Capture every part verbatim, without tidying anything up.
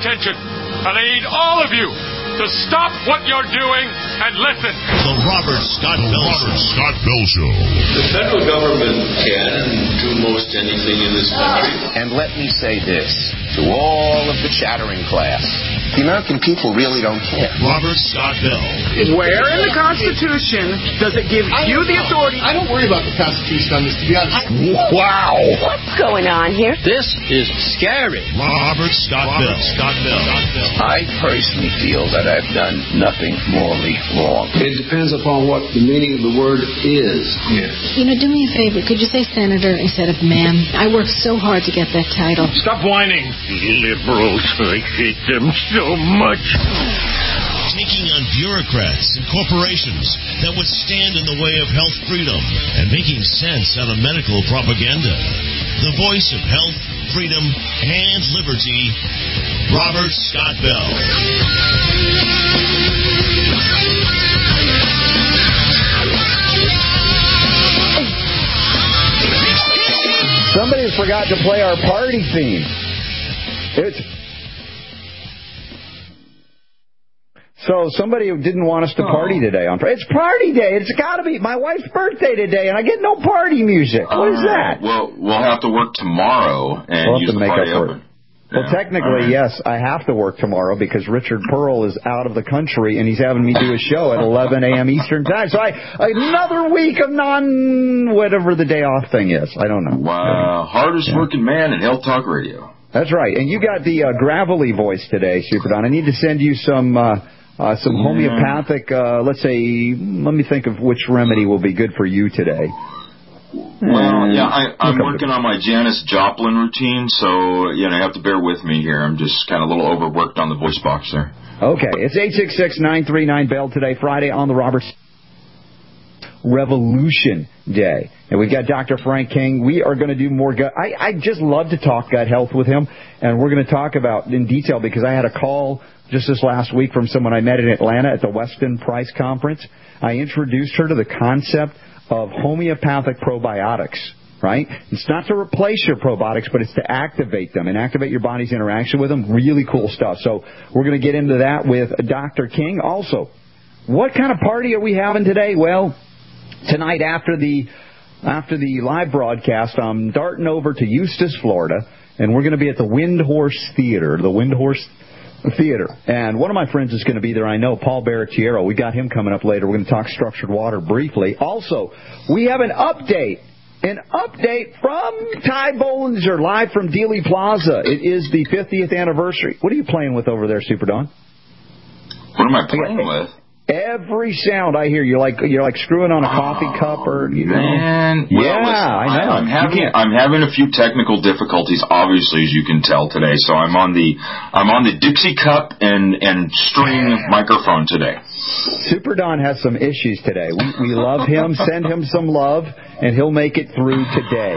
attention. And I need all of you to stop what you're doing and listen. The Robert Scott Bell Show. Scott Bell Show. The federal government can do most anything in this country. And let me say this to all of the chattering class. The American people really don't care. Robert Scott Bell. Where in the Constitution does it give you the authority? I don't worry about the Constitution on this, to be honest. Wow. What's going on here? This is scary. Robert Scott Bell. Scott Bell. I personally feel that I've done nothing morally wrong. It depends upon what the meaning of the word is. Yes. You know, do me a favor. Could you say senator instead of ma'am? I worked so hard to get that title. Stop whining. Liberals, I hate them so much. Taking on bureaucrats and corporations that would stand in the way of health freedom and making sense out of medical propaganda. The voice of health, freedom, and liberty, Robert Scott Bell. Somebody forgot to play our party theme. It's So somebody who didn't want us to party today on It's party day. It's got to be my wife's birthday today, and I get no party music. What is that? Well, we'll have to work tomorrow and we'll have use to the make party up for up. it. Well, yeah. Technically, right. Yes, I have to work tomorrow because Richard Pearl is out of the country, and he's having me do a show at eleven a.m. Eastern Time. So I another week of non whatever the day off thing is. I don't know. Wow, hardest yeah. working man in Health Talk Radio. That's right. And you got the uh, gravelly voice today, Super Don. I need to send you some uh, uh, some yeah. homeopathic, uh, let's say, let me think of which remedy will be good for you today. Well, yeah, I, I'm working on my Janis Joplin routine, so, you know, you have to bear with me here. I'm just kind of a little overworked on the voice box there. Okay. It's eight six six, nine three nine, B E L L today, Friday on the Robert Revolution Day. And we've got Doctor Frank King. We are going to do more gut. I, I just love to talk gut health with him, and we're going to talk about in detail because I had a call just this last week from someone I met in Atlanta at the Weston Price Conference. I introduced her to the concept of homeopathic probiotics, right? It's not to replace your probiotics, but it's to activate them and activate your body's interaction with them. Really cool stuff. So we're going to get into that with Doctor King. Also, what kind of party are we having today? Well, tonight after the after the live broadcast, I'm darting over to Eustis, Florida, and we're going to be at the Windhorse Theater, the Windhorse Theater. And one of my friends is going to be there, I know, Paul Barricchiero. We got him coming up later. We're going to talk structured water briefly. Also, we have an update. An update from Ty Bollinger, live from Dealey Plaza. It is the fiftieth anniversary. What are you playing with over there, Super Don? What am I playing with? Every sound I hear, you're like you're like screwing on a coffee oh, cup, or you know. Man, yeah, well, listen, I know. I'm having I'm having a few technical difficulties, obviously, as you can tell today. So I'm on the I'm on the Dixie cup and and string microphone today. Super Don has some issues today. We we love him. Send him some love, and he'll make it through today.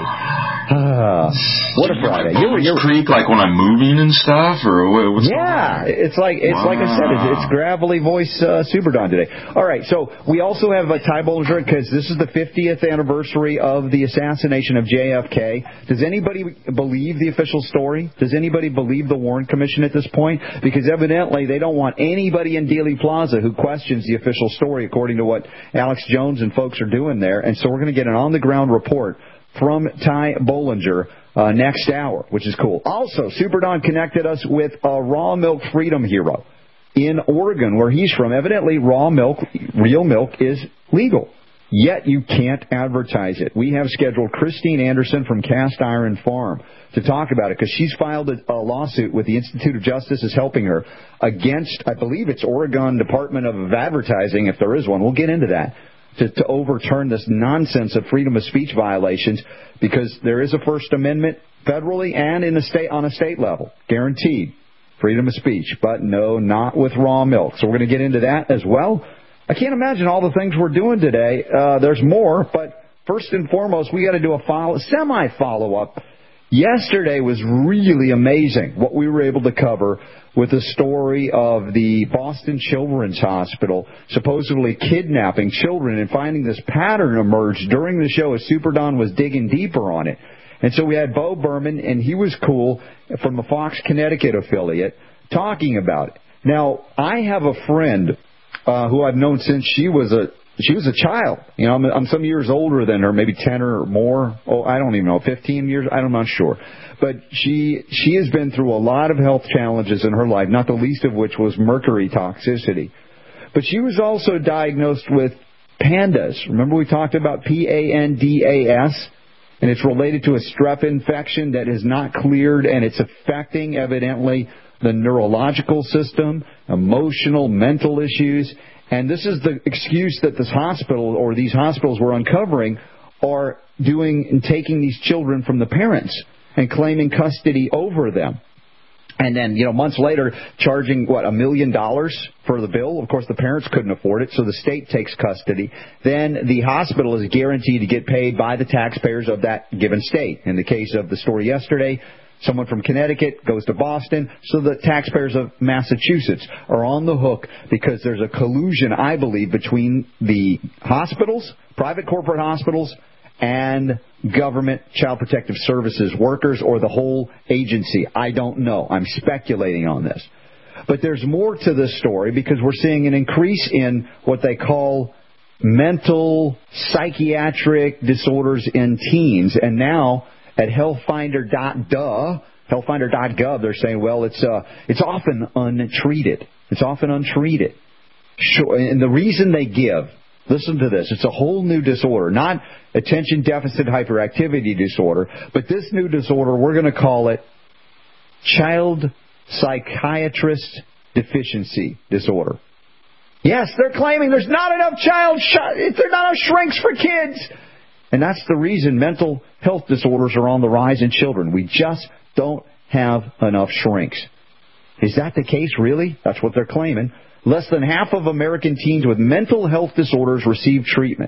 Ah, what a Friday! You were you're creak like when I'm moving and stuff, or what's yeah, it's like it's wow. like I said, it's, it's gravelly voice uh, Super Don today. All right, so we also have a Ty Bollinger because this is the fiftieth anniversary of the assassination of J F K. Does anybody believe the official story? Does anybody believe the Warren Commission at this point? Because evidently they don't want anybody in Dealey Plaza who questions the official story, according to what Alex Jones and folks are doing there. And so we're going to get an on-the-ground report from Ty Bollinger uh, next hour, which is cool. Also, Super Don connected us with a raw milk freedom hero in Oregon, where he's from. Evidently, raw milk, real milk, is legal. Yet you can't advertise it. We have scheduled Christine Anderson from Cast Iron Farm to talk about it because she's filed a, a lawsuit with the Institute of Justice is helping her against, I believe it's Oregon Department of Advertising, if there is one. We'll get into that. To, to overturn this nonsense of freedom of speech violations, because there is a First Amendment federally and in a state on a state level, guaranteed freedom of speech, but no, not with raw milk. So we're going to get into that as well. I can't imagine all the things we're doing today. Uh, there's more, but first and foremost, we got to do a follow, semi follow up. Yesterday was really amazing what we were able to cover with the story of the Boston Children's Hospital supposedly kidnapping children and finding this pattern emerge during the show as Super Don was digging deeper on it. And so we had Bo Berman, and he was cool, from the Fox Connecticut affiliate, talking about it. Now, I have a friend uh, who I've known since she was a she was a child. You know, I'm, I'm some years older than her, maybe ten or more. Oh, I don't even know, fifteen years. I'm not sure. But she she has been through a lot of health challenges in her life, not the least of which was mercury toxicity. But she was also diagnosed with PANDAS. Remember we talked about P A N D A S? And it's related to a strep infection that is not cleared, and it's affecting, evidently, the neurological system, emotional, mental issues. And this is the excuse that this hospital or these hospitals were uncovering are doing and taking these children from the parents and claiming custody over them. And then, you know, months later, charging, what, a million dollars for the bill? Of course, the parents couldn't afford it, so the state takes custody. Then the hospital is guaranteed to get paid by the taxpayers of that given state. In the case of the story yesterday, someone from Connecticut goes to Boston, so the taxpayers of Massachusetts are on the hook because there's a collusion, I believe, between the hospitals, private corporate hospitals, and government child protective services workers or the whole agency. I don't know. I'm speculating on this. But there's more to this story because we're seeing an increase in what they call mental psychiatric disorders in teens. And now at healthfinder dot duh, healthfinder dot gov, they're saying, well, it's uh, it's often untreated. It's often untreated. Sure. And the reason they give, listen to this, it's a whole new disorder, not attention deficit hyperactivity disorder, but this new disorder, we're going to call it child psychiatrist deficiency disorder. Yes, they're claiming there's not enough child, sh- there's not enough shrinks for kids. And that's the reason mental health disorders are on the rise in children. We just don't have enough shrinks. Is that the case, really? That's what they're claiming. Less than half of American teens with mental health disorders receive treatment.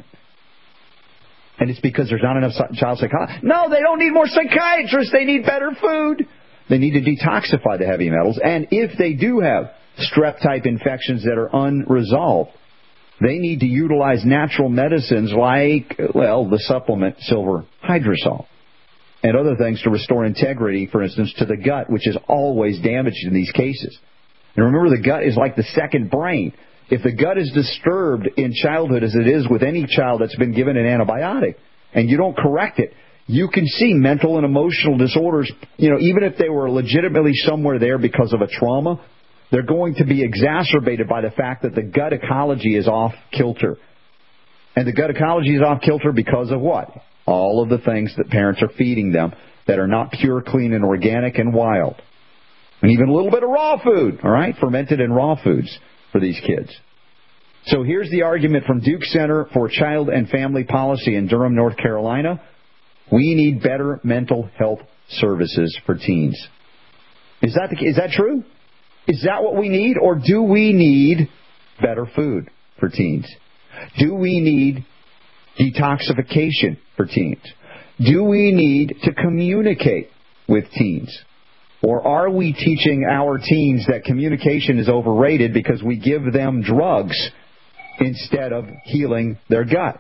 And it's because there's not enough child psychiatrists. No, they don't need more psychiatrists. They need better food. They need to detoxify the heavy metals. And if they do have strep-type infections that are unresolved, they need to utilize natural medicines like, well, the supplement silver hydrosol and other things to restore integrity, for instance, to the gut, which is always damaged in these cases. And remember, the gut is like the second brain. If the gut is disturbed in childhood, as it is with any child that's been given an antibiotic, and you don't correct it, you can see mental and emotional disorders, you know, even if they were legitimately somewhere there because of a trauma, they're going to be exacerbated by the fact that the gut ecology is off kilter. And the gut ecology is off kilter because of what? All of the things that parents are feeding them that are not pure, clean, and organic and wild. And even a little bit of raw food, all right, fermented and raw foods for these kids. So here's the argument from Duke Center for Child and Family Policy in Durham, North Carolina. We need better mental health services for teens. Is that the, is that true? Is that what we need? Or do we need better food for teens? Do we need detoxification for teens? Do we need to communicate with teens? Or are we teaching our teens that communication is overrated because we give them drugs instead of healing their gut?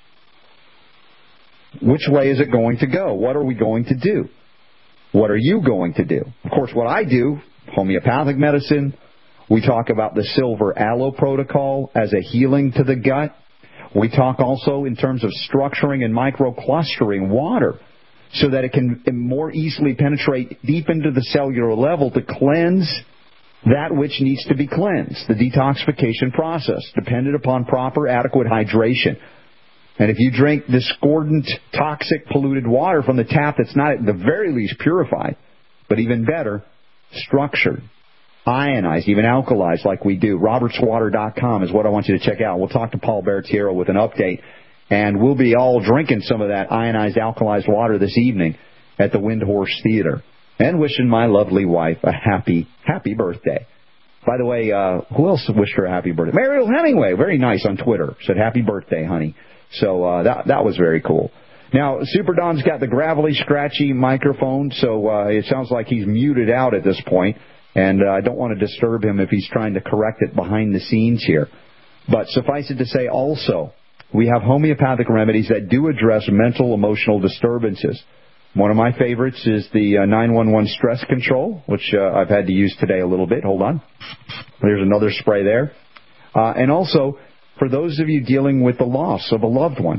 Which way is it going to go? What are we going to do? What are you going to do? Of course, what I do, homeopathic medicine, we talk about the silver aloe protocol as a healing to the gut. We talk also in terms of structuring and microclustering water so that it can more easily penetrate deep into the cellular level to cleanse that which needs to be cleansed, the detoxification process, dependent upon proper, adequate hydration. And if you drink discordant, toxic, polluted water from the tap that's not at the very least purified, but even better, structured, ionized, even alkalized like we do, roberts water dot com is what I want you to check out. We'll talk to Paul Bertiero with an update. And we'll be all drinking some of that ionized, alkalized water this evening at the Windhorse Theater. And wishing my lovely wife a happy, happy birthday. By the way, uh, who else wished her a happy birthday? Mariel Hemingway, very nice on Twitter. Said, happy birthday, honey. So uh, that that was very cool. Now, Super Don's got the gravelly, scratchy microphone, so uh, it sounds like he's muted out at this point. And uh, I don't want to disturb him if he's trying to correct it behind the scenes here. But suffice it to say also, we have homeopathic remedies that do address mental, emotional disturbances. One of my favorites is the uh, nine one one stress control, which uh, I've had to use today a little bit. Hold on. There's another spray there. Uh, and also, for those of you dealing with the loss of a loved one,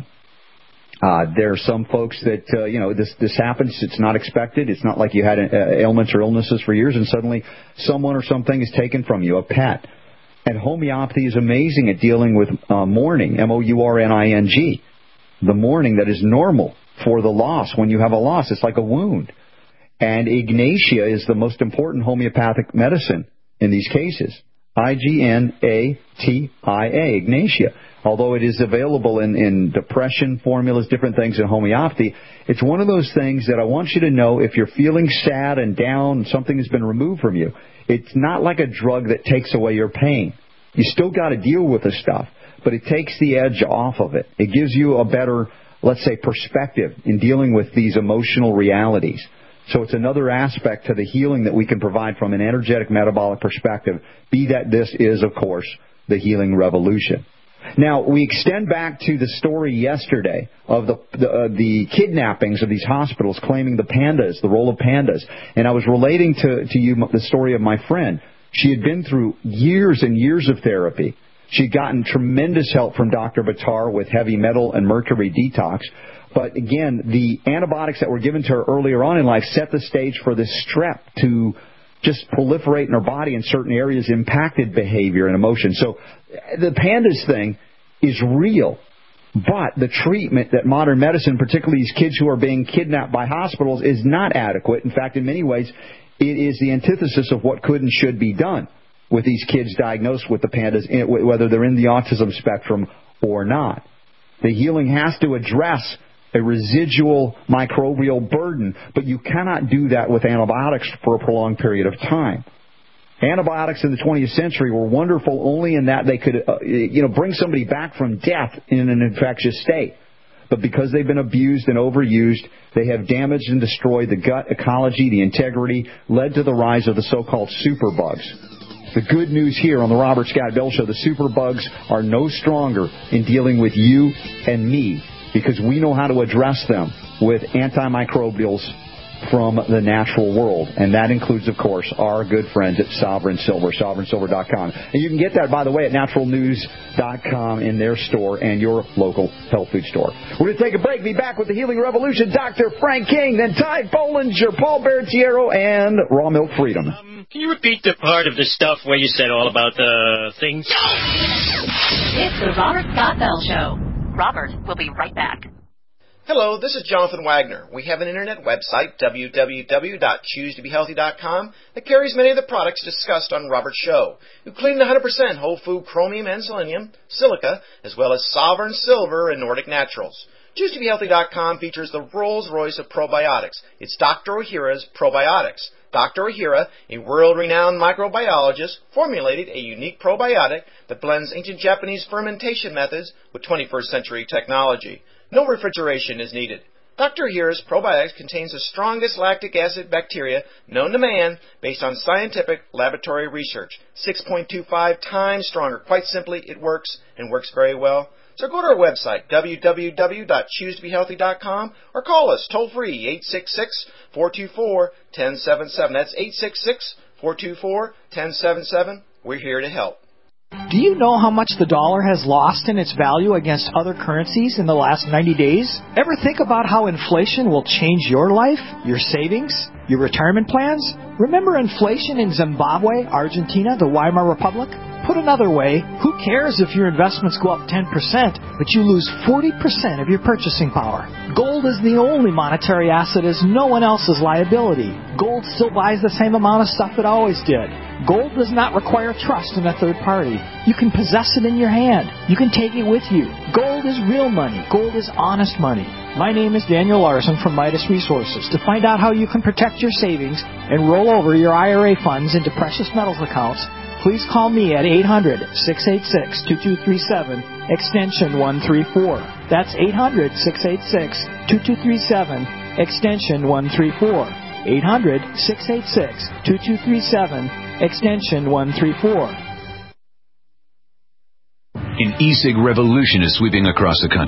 uh, there are some folks that, uh, you know, this this happens. It's not expected. It's not like you had uh, ailments or illnesses for years, and suddenly someone or something is taken from you, a pet. And homeopathy is amazing at dealing with uh, mourning, M O U R N I N G, the mourning that is normal for the loss. When you have a loss, it's like a wound. And Ignatia is the most important homeopathic medicine in these cases. I G N A T I A, Ignatia. Although it is available in, in depression formulas, different things in homeopathy, it's one of those things that I want you to know if you're feeling sad and down, something has been removed from you. It's not like a drug that takes away your pain. You still got to deal with the stuff, but it takes the edge off of it. It gives you a better, let's say, perspective in dealing with these emotional realities. So it's another aspect to the healing that we can provide from an energetic metabolic perspective, be that this is, of course, the healing revolution. Now, we extend back to the story yesterday of the the, uh, the kidnappings of these hospitals claiming the pandas, the role of pandas. And I was relating to, to you the story of my friend. She had been through years and years of therapy. She had gotten tremendous help from Doctor Buttar with heavy metal and mercury detox. But again, the antibiotics that were given to her earlier on in life set the stage for this strep to just proliferate in her body in certain areas, impacted behavior and emotion. So the pandas thing is real. But the treatment that modern medicine, particularly these kids who are being kidnapped by hospitals, is not adequate. In fact, in many ways, it is the antithesis of what could and should be done with these kids diagnosed with the pandas, whether they're in the autism spectrum or not. The healing has to address a residual microbial burden, but you cannot do that with antibiotics for a prolonged period of time. Antibiotics in the twentieth century were wonderful only in that they could, uh, you know, bring somebody back from death in an infectious state. But because they've been abused and overused, they have damaged and destroyed the gut ecology, the integrity, led to the rise of the so-called superbugs. The good news here on the Robert Scott Bell Show, the superbugs are no stronger in dealing with you and me, because we know how to address them with antimicrobials from the natural world. And that includes, of course, our good friends at Sovereign Silver, sovereign silver dot com. And you can get that, by the way, at natural news dot com in their store and your local health food store. We're going to take a break. Be back with the Healing Revolution, Doctor Frank King, then Ty Bollinger, Paul Bertiero, and Raw Milk Freedom. Um, can you repeat the part of the stuff where you said all about the things? It's the Robert Scott Bell Show. Robert will be right back. Hello, this is Jonathan Wagner. We have an internet website, w w w dot choose to be healthy dot com, that carries many of the products discussed on Robert's show, including one hundred percent whole food chromium and selenium, silica, as well as Sovereign Silver and Nordic Naturals. choose to be healthy dot com features the Rolls-Royce of probiotics. It's Doctor Ohhira's Probiotics. Doctor Ohhira, a world-renowned microbiologist, formulated a unique probiotic that blends ancient Japanese fermentation methods with twenty-first century technology. No refrigeration is needed. Doctor Ohhira's probiotics contains the strongest lactic acid bacteria known to man based on scientific laboratory research. six point two five times stronger. Quite simply, it works and works very well. So go to our website, w w w dot choose to be healthy dot com, or call us toll-free, eight six six, four two four, one zero seven seven. That's eight six six, four two four, one zero seven seven. We're here to help. Do you know how much the dollar has lost in its value against other currencies in the last ninety days? Ever think about how inflation will change your life, your savings, your retirement plans? Remember inflation in Zimbabwe, Argentina, the Weimar Republic? Put another way, who cares if your investments go up ten percent, but you lose forty percent of your purchasing power? Gold is the only monetary asset as no one else's liability. Gold still buys the same amount of stuff it always did. Gold does not require trust in a third party. You can possess it in your hand. You can take it with you. Gold is real money. Gold is honest money. My name is Daniel Larson from Midas Resources. To find out how you can protect your savings and roll over your I R A funds into precious metals accounts, please call me at eight hundred, six eight six, two two three seven, extension one three four. That's eight hundred, six eight six, two two three seven, extension one three four. eight hundred, six eight six, two two three seven, extension one three four. An e-cig revolution is sweeping across the country.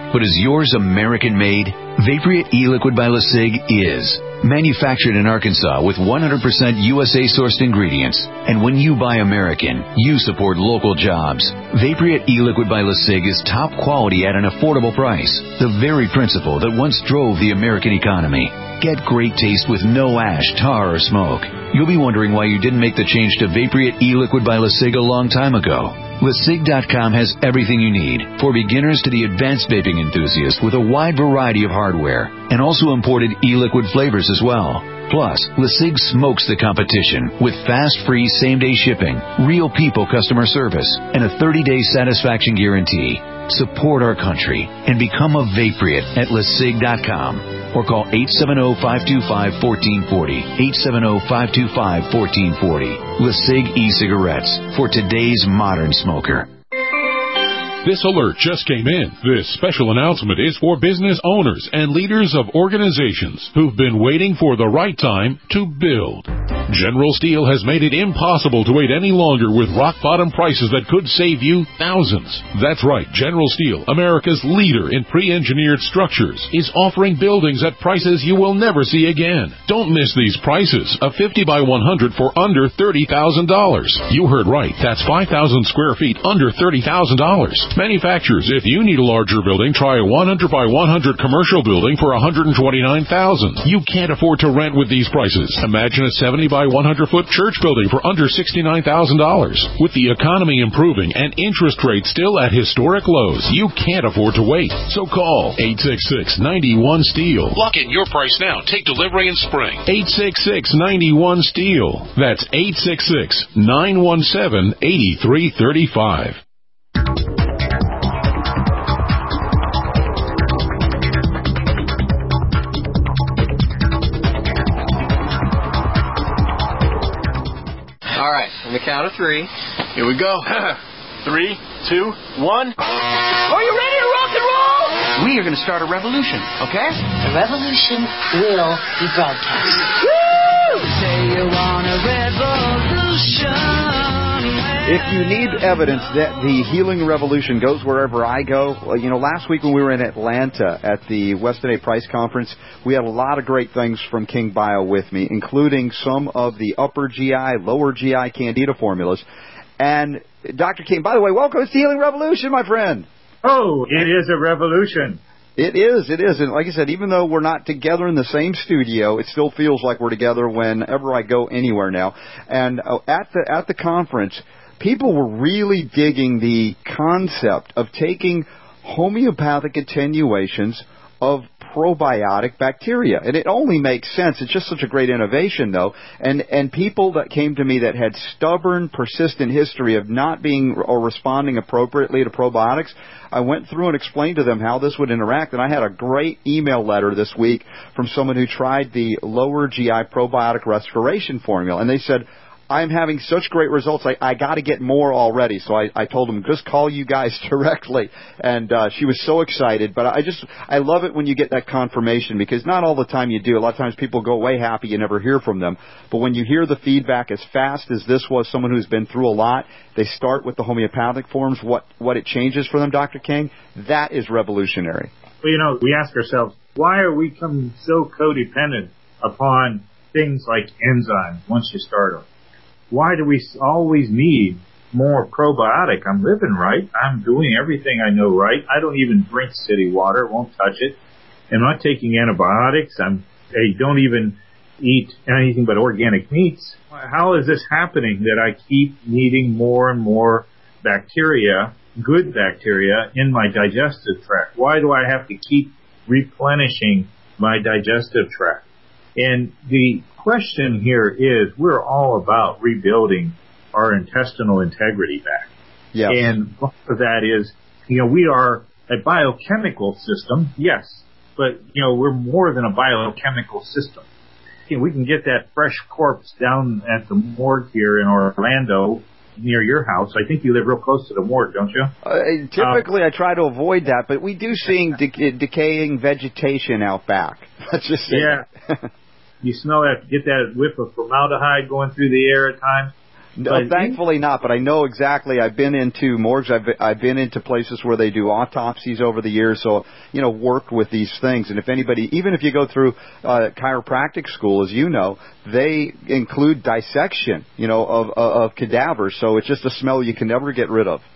But is yours American-made? Vaporeate E-Liquid by LeSig is. Manufactured in Arkansas with one hundred percent U S A-sourced ingredients. And when you buy American, you support local jobs. Vaporeate E-Liquid by LeSig is top quality at an affordable price. The very principle that once drove the American economy. Get great taste with no ash, tar, or smoke. You'll be wondering why you didn't make the change to Vaporeate E-Liquid by LeSig a long time ago. LeSig dot com has everything you need, for beginners to the advanced vaping enthusiast, with a wide variety of hardware, and also imported e-liquid flavors as well. Plus, LeSig smokes the competition with fast, free, same-day shipping, real people customer service, and a thirty-day satisfaction guarantee. Support our country and become a Vaporeate at LeSig dot com. Or call eight seven zero, five two five, one four four zero, eight seven zero, five two five, one four four zero. LeSig e-cigarettes for today's modern smoker. This alert just came in. This special announcement is for business owners and leaders of organizations who've been waiting for the right time to build. General Steel has made it impossible to wait any longer with rock-bottom prices that could save you thousands. That's right, General Steel, America's leader in pre-engineered structures, is offering buildings at prices you will never see again. Don't miss these prices. A fifty by one hundred for under thirty thousand dollars. You heard right. That's five thousand square feet under thirty thousand dollars. Manufacturers, if you need a larger building, try a one hundred by one hundred commercial building for one hundred twenty-nine thousand dollars. You can't afford to rent with these prices. Imagine a seventy by one hundred foot church building for under sixty-nine thousand dollars. With the economy improving and interest rates still at historic lows, you can't afford to wait. So call eight six six, nine one, STEEL. Lock in your price now. Take delivery in spring. eight six six, nine one, STEEL. That's eight six six, nine one seven, eight three three five. On the count of three, here we go. Three, two, one. Are you ready to rock and roll? We are going to start a revolution, okay? The revolution will be broadcast. Woo! Say you want a revolution. If you need evidence that the healing revolution goes wherever I go, well, you know, last week when we were in Atlanta at the Weston A. Price Conference, we had a lot of great things from King Bio with me, including some of the upper G I, lower G I Candida formulas. And Doctor King, by the way, welcome to the Healing Revolution, my friend. Oh, it is a revolution. It is, it is. And like I said, even though we're not together in the same studio, it still feels like we're together whenever I go anywhere now. And uh, at the at the conference, people were really digging the concept of taking homeopathic attenuations of probiotic bacteria. And it only makes sense. It's just such a great innovation, though. And and people that came to me that had stubborn, persistent history of not being or responding appropriately to probiotics, I went through and explained to them how this would interact. And I had a great email letter this week from someone who tried the lower G I probiotic restoration formula. And they said, I'm having such great results. I, I got to get more already. So I, I told them, just call you guys directly. And uh, she was so excited. But I just, I love it when you get that confirmation, because not all the time you do. A lot of times people go away happy. You never hear from them. But when you hear the feedback as fast as this was, someone who's been through a lot, they start with the homeopathic forms, what, what it changes for them, Doctor King, that is revolutionary. Well, you know, we ask ourselves, why are we becoming so codependent upon things like enzymes once you start them? Why do we always need more probiotic? I'm living right. I'm doing everything I know right. I don't even drink city water. Won't touch it. I'm not taking antibiotics. I'm, I don't even eat anything but organic meats. How is this happening that I keep needing more and more bacteria, good bacteria, in my digestive tract? Why do I have to keep replenishing my digestive tract? And the question here is, we're all about rebuilding our intestinal integrity back. Yeah. And part of that is, you know, we are a biochemical system, yes, but, you know, we're more than a biochemical system. You know, we can get that fresh corpse down at the morgue here in Orlando near your house. I think you live real close to the morgue, don't you? Uh, typically, uh, I try to avoid that, but we do see de- decaying vegetation out back. Let's just say yeah. You smell that, get that whiff of formaldehyde going through the air at times. No, thankfully not, but I know exactly. I've been into morgues. I've been, I've been into places where they do autopsies over the years, so, you know, worked with these things. And if anybody, even if you go through uh, chiropractic school, as you know, they include dissection, you know, of, of, of cadavers, so it's just a smell you can never get rid of.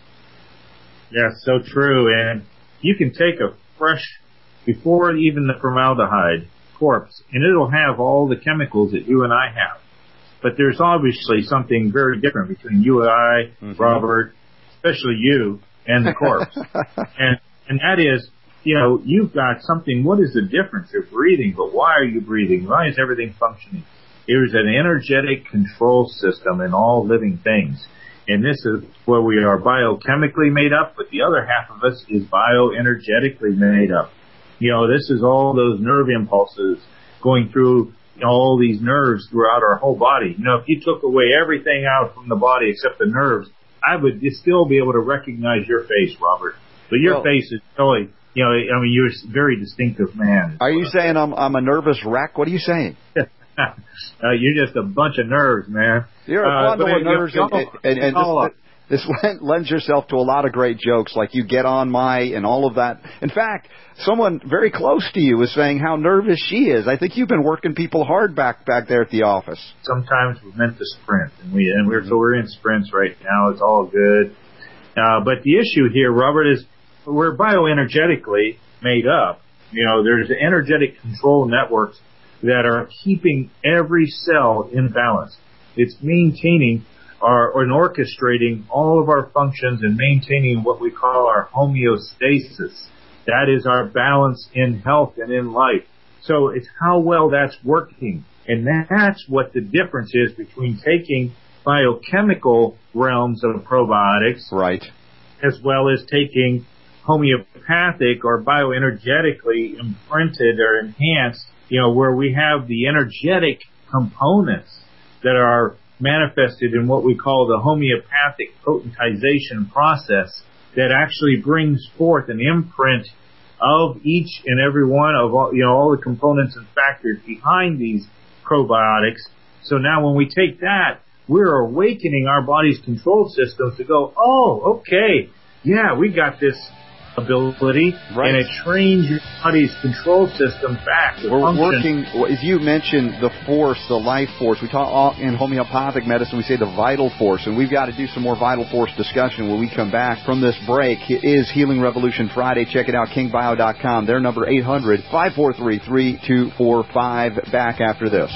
Yeah, so true. And you can take a fresh, before even the formaldehyde, corpse, and it'll have all the chemicals that you and I have. But there's obviously something very different between you and I, mm-hmm. Robert, especially you, and the corpse. and and that is, you know, you've got something. What is the difference? You're breathing, but why are you breathing? Why is everything functioning? There's an energetic control system in all living things. And this is where we are biochemically made up, but the other half of us is bioenergetically made up. You know, this is all those nerve impulses going through all these nerves throughout our whole body. You know, if you took away everything out from the body except the nerves, I would still be able to recognize your face, Robert. But your well, face is totally, you know, I mean, you're a very distinctive man. Are you saying I'm, I'm a nervous wreck? What are you saying? uh, you're just a bunch of nerves, man. You're a bundle uh, of nerves, and, and, and, and this, this lends yourself to a lot of great jokes, like you get on my and all of that. In fact, someone very close to you is saying how nervous she is. I think you've been working people hard back back there at the office. Sometimes we're meant to sprint, and we and we're so we're in sprints right now. It's all good. Uh, but the issue here, Robert, is we're bioenergetically made up. You know, there's energetic control networks that are keeping every cell in balance. It's maintaining our, and orchestrating all of our functions and maintaining what we call our homeostasis. That is our balance in health and in life. So it's how well that's working. And that's what the difference is between taking biochemical realms of probiotics, right, as well as taking homeopathic or bioenergetically imprinted or enhanced, you know, where we have the energetic components that are manifested in what we call the homeopathic potentization process that actually brings forth an imprint of each and every one of all, you know, all the components and factors behind these probiotics. So now when we take that, we're awakening our body's control systems to go, oh, okay, yeah, we got this ability, right. And it trains your body's control system back to We're function. working, as you mentioned, the force, the life force. We talk in homeopathic medicine, we say the vital force, and we've got to do some more vital force discussion when we come back from this break. It is Healing Revolution Friday. Check it out, king bio dot com. Their number eight hundred, five four three, three two four five. Back after this.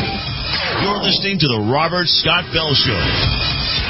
You're listening to the Robert Scott Bell Show.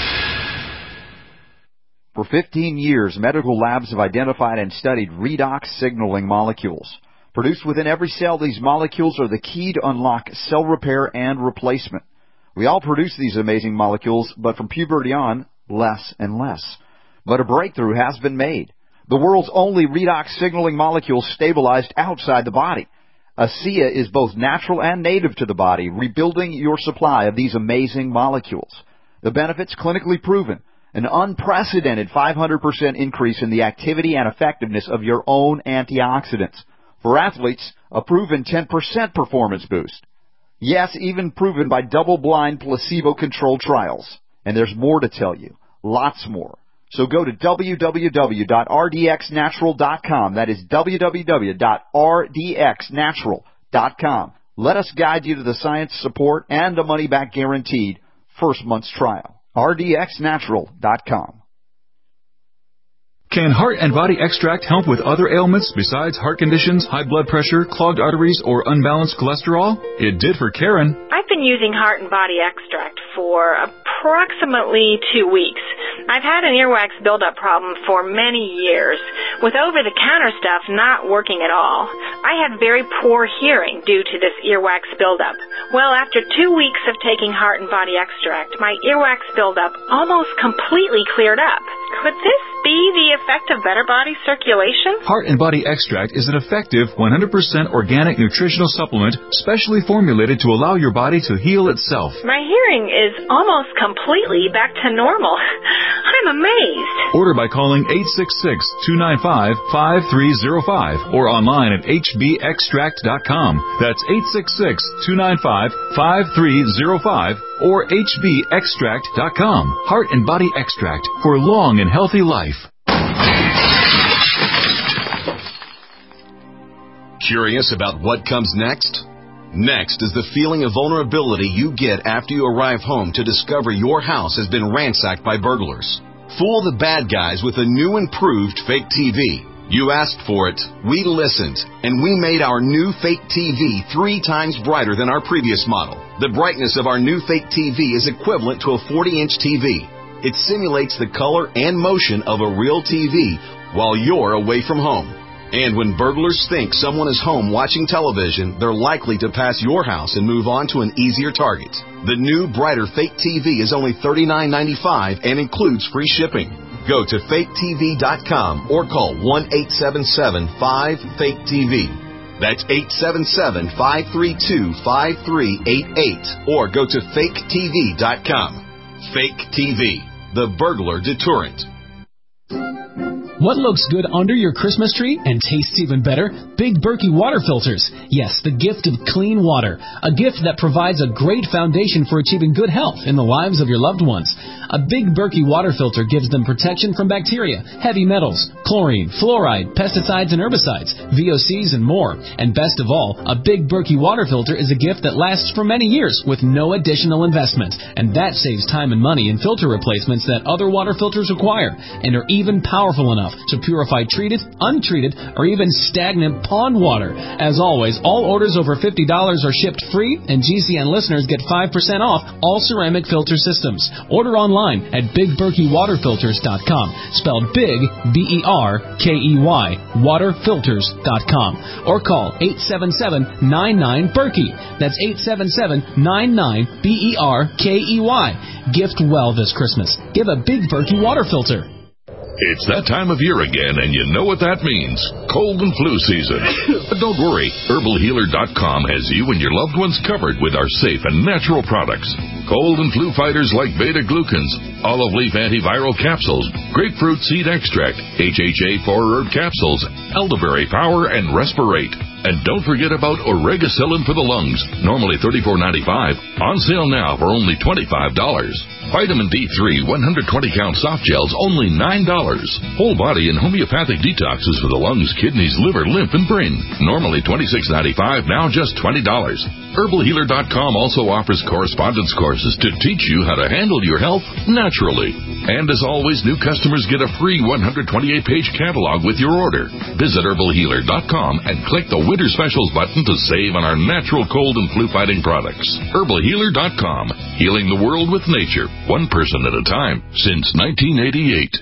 For fifteen years, medical labs have identified and studied redox signaling molecules. Produced within every cell, these molecules are the key to unlock cell repair and replacement. We all produce these amazing molecules, but from puberty on, less and less. But a breakthrough has been made. The world's only redox signaling molecule stabilized outside the body. ASEA is both natural and native to the body, rebuilding your supply of these amazing molecules. The benefits clinically proven. An unprecedented five hundred percent increase in the activity and effectiveness of your own antioxidants. For athletes, a proven ten percent performance boost. Yes, even proven by double-blind placebo-controlled trials. And there's more to tell you. Lots more. So go to w w w dot r d x natural dot com. That is w w w dot r d x natural dot com. Let us guide you to the science support and a money-back guaranteed first month's trial. r d x natural dot com. Can Heart and Body Extract help with other ailments besides heart conditions, high blood pressure, clogged arteries, or unbalanced cholesterol? It did for Karen. I've been using Heart and Body Extract for approximately two weeks. I've had an earwax buildup problem for many years, with over-the-counter stuff not working at all. I had very poor hearing due to this earwax buildup. Well, after two weeks of taking Heart and Body Extract, my earwax buildup almost completely cleared up. Could this be the effect of better body circulation? Heart and Body Extract is an effective one hundred percent organic nutritional supplement specially formulated to allow your body to heal itself. My hearing is almost completely back to normal. I'm amazed. Order by calling eight six six, two nine five, five three zero five or online at h b extract dot com. That's eight six six, two nine five, five three zero five or H B extract dot com. Heart and Body Extract for long and healthy life. Curious about what comes next? Next is the feeling of vulnerability you get after you arrive home to discover your house has been ransacked by burglars. Fool the bad guys with a new improved fake T V. You asked for it, we listened, and we made our new fake T V three times brighter than our previous model. The brightness of our new fake T V is equivalent to a forty-inch T V. It simulates the color and motion of a real T V while you're away from home. And when burglars think someone is home watching television, they're likely to pass your house and move on to an easier target. The new, brighter fake T V is only thirty-nine ninety-five and includes free shipping. Go to fake T V dot com or call one eight seven seven five fake T V. That's eight seven seven five three two five three eight eight or go to fake T V dot com. Fake T V, the burglar deterrent. What looks good under your Christmas tree and tastes even better? Big Berkey water filters. Yes, the gift of clean water. A gift that provides a great foundation for achieving good health in the lives of your loved ones. A Big Berkey water filter gives them protection from bacteria, heavy metals, chlorine, fluoride, pesticides and herbicides, V O Cs and more. And best of all, a Big Berkey water filter is a gift that lasts for many years with no additional investment. And that saves time and money in filter replacements that other water filters require and are even powerful enough to purify treated, untreated, or even stagnant pond water. As always, all orders over fifty dollars are shipped free, and G C N listeners get five percent off all ceramic filter systems. Order online at big berkey water filters dot com, spelled big, B E R K E Y, water filters dot com, or call eight seven seven nine nine Berkey. That's eight seven seven nine nine B E R K E Y. Gift well this Christmas. Give a Big Berkey water filter. It's that time of year again, and you know what that means. Cold and flu season. But don't worry, herbal healer dot com has you and your loved ones covered with our safe and natural products. Cold and flu fighters like beta-glucans, olive leaf antiviral capsules, grapefruit seed extract, H H A four herb capsules, elderberry power, and respirate. And don't forget about Oregacillin for the lungs, normally thirty-four ninety-five, on sale now for only twenty-five dollars. Vitamin D three one hundred twenty count soft gels, only nine dollars. Whole body and homeopathic detoxes for the lungs, kidneys, liver, lymph, and brain, normally twenty-six ninety-five, now just twenty dollars. herbal healer dot com also offers correspondence courses to teach you how to handle your health naturally. And as always, new customers get a free one hundred twenty-eight page catalog with your order. Visit herbal healer dot com and click the Winter Specials button to save on our natural cold and flu fighting products. herbal healer dot com, healing the world with nature, one person at a time, since nineteen eighty-eight.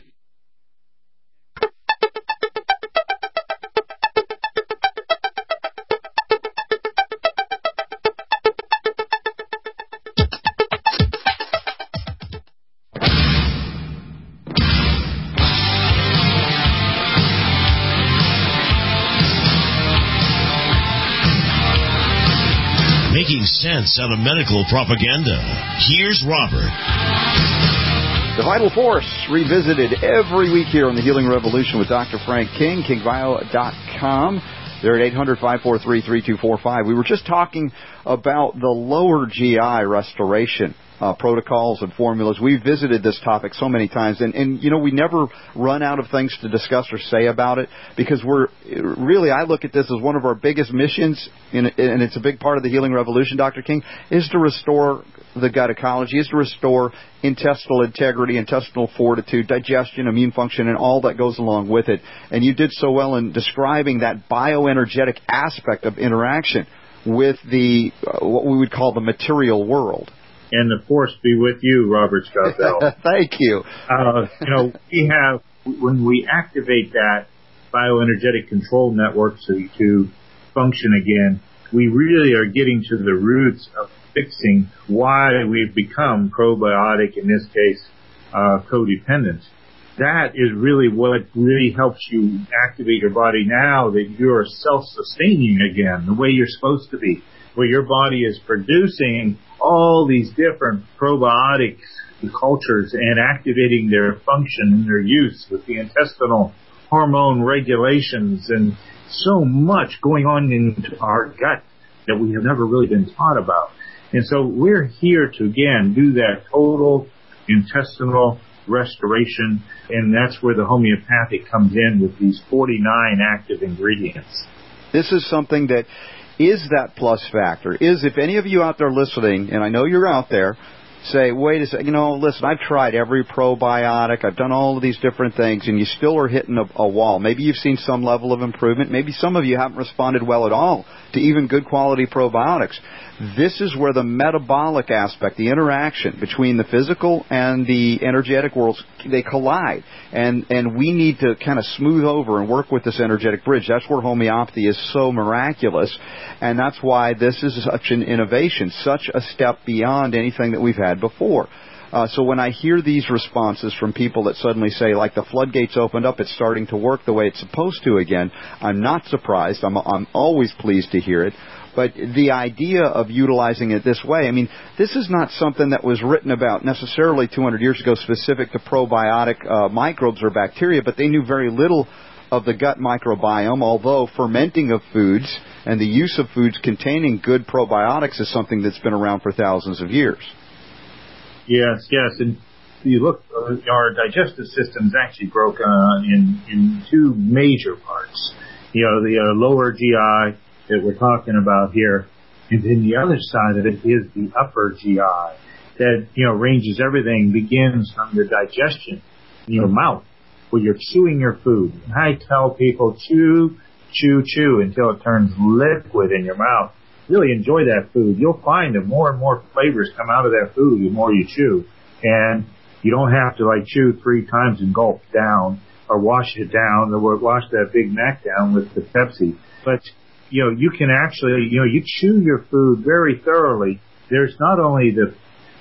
Making sense out of medical propaganda. Here's Robert. The Vital Force, revisited every week here on the Healing Revolution with Doctor Frank King, king bio dot com. They're at eight hundred, five four three, three two four five. We were just talking about the lower G I restoration uh, protocols and formulas. We've visited this topic so many times, and, and, you know, we never run out of things to discuss or say about it, because we're really, I look at this as one of our biggest missions, in, and it's a big part of the Healing Revolution, Doctor King, is to restore the gut ecology, is to restore intestinal integrity, intestinal fortitude, digestion, immune function, and all that goes along with it. And you did so well in describing that bioenergetic aspect of interaction with the uh, what we would call the material world. And the force be with you, Robert Scott Bell. Thank you. Uh, you know, we have, when we activate that bioenergetic control network to, to function again, we really are getting to the roots of fixing why we've become probiotic, in this case, uh, codependent. That is really what really helps you activate your body now that you're self-sustaining again, the way you're supposed to be, where your body is producing all these different probiotic cultures and activating their function and their use with the intestinal hormone regulations and so much going on in our gut that we have never really been taught about. And so we're here to, again, do that total intestinal restoration, and that's where the homeopathic comes in with these forty-nine active ingredients. This is something that is that plus factor. Is, if any of you out there listening, and I know you're out there, say, wait a second, you know, listen, I've tried every probiotic, I've done all of these different things, and you still are hitting a, a wall. Maybe you've seen some level of improvement. Maybe some of you haven't responded well at all to even good quality probiotics. This is where the metabolic aspect, the interaction between the physical and the energetic worlds, they collide. And, and we need to kind of smooth over and work with this energetic bridge. That's where homeopathy is so miraculous. And that's why this is such an innovation, such a step beyond anything that we've had before. Uh, so when I hear these responses from people that suddenly say, like, the floodgates opened up, it's starting to work the way it's supposed to again, I'm not surprised. I'm, I'm always pleased to hear it. But the idea of utilizing it this way, I mean, this is not something that was written about necessarily two hundred years ago specific to probiotic uh, microbes or bacteria, but they knew very little of the gut microbiome, although fermenting of foods and the use of foods containing good probiotics is something that's been around for thousands of years. Yes, yes. And you look, uh, our digestive system is actually broken uh, in, in two major parts. You know, the uh, lower G I that we're talking about here, and then the other side of it is the upper G I that, you know, ranges everything, begins from the digestion in your mouth, where you're chewing your food. And I tell people, chew, chew, chew until it turns liquid in your mouth. Really enjoy that food. You'll find that more and more flavors come out of that food the more you chew. And you don't have to, like, chew three times and gulp down or wash it down or wash that Big Mac down with the Pepsi. But, you know, you can actually, you know, you chew your food very thoroughly. There's not only the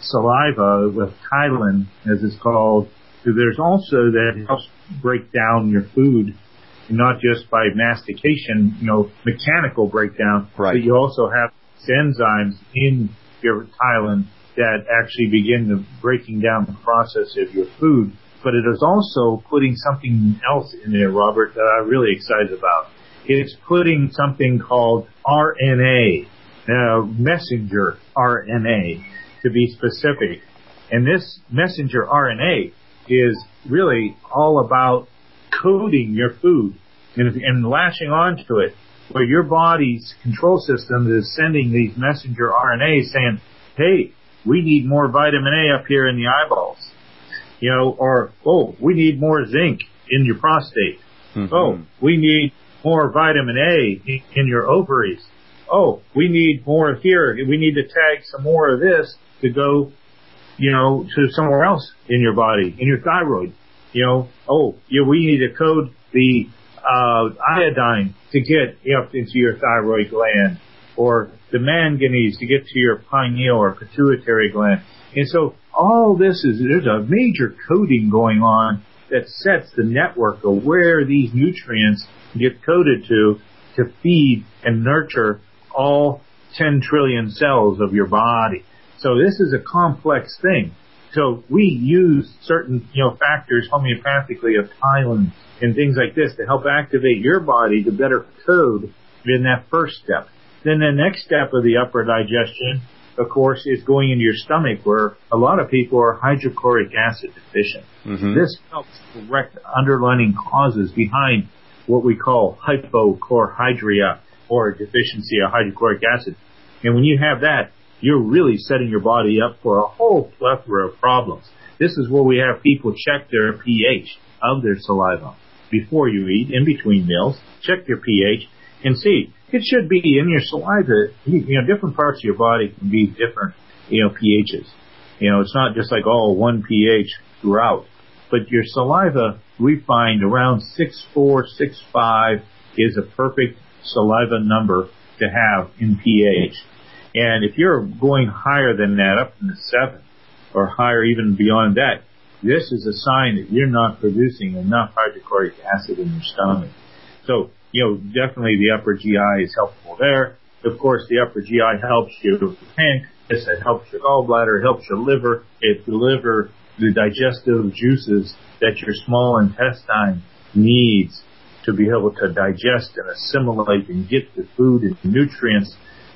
saliva with chylin, as it's called, there's also that helps break down your food, not just by mastication, you know, mechanical breakdown, right. But you also have enzymes in your chylin that actually begin the breaking down the process of your food. But it is also putting something else in there, Robert, that I'm really excited about. It's putting something called R N A, uh, messenger R N A, to be specific. And this messenger R N A is really all about coding your food and, and latching onto it, where your body's control system is sending these messenger R N As saying, hey, we need more vitamin A up here in the eyeballs, you know, or, oh, we need more zinc in your prostate. Mm-hmm. Oh, we need more vitamin A in, in your ovaries. Oh, we need more here. We need to tag some more of this to go, you know, to somewhere else in your body, in your thyroid. You know, oh, yeah, we need to code the uh, iodine to get up into your thyroid gland, or the manganese to get to your pineal or pituitary gland. And so all this is, there's a major coding going on that sets the network of where these nutrients get coded to, to feed and nurture all ten trillion cells of your body. So this is a complex thing. So we use certain, you know, factors homeopathically of chylin and things like this to help activate your body to better code in that first step. Then the next step of the upper digestion, of course, is going into your stomach, where a lot of people are hydrochloric acid deficient. Mm-hmm. This helps correct underlying causes behind what we call hypochlorhydria, or deficiency of hydrochloric acid. And when you have that, you're really setting your body up for a whole plethora of problems. This is where we have people check their pH of their saliva before you eat, in between meals. Check your pH and see. It should be in your saliva. You know, different parts of your body can be different, you know, pHs. You know, it's not just like all one pH throughout. But your saliva, we find around six four, six five is a perfect saliva number to have in pH. And if you're going higher than that, up in the seven, or higher even beyond that, this is a sign that you're not producing enough hydrochloric acid in your stomach. So, you know, definitely the upper G I is helpful there. Of course, the upper G I helps your pancreas, it helps your gallbladder, it helps your liver, it delivers the digestive juices that your small intestine needs to be able to digest and assimilate and get the food and nutrients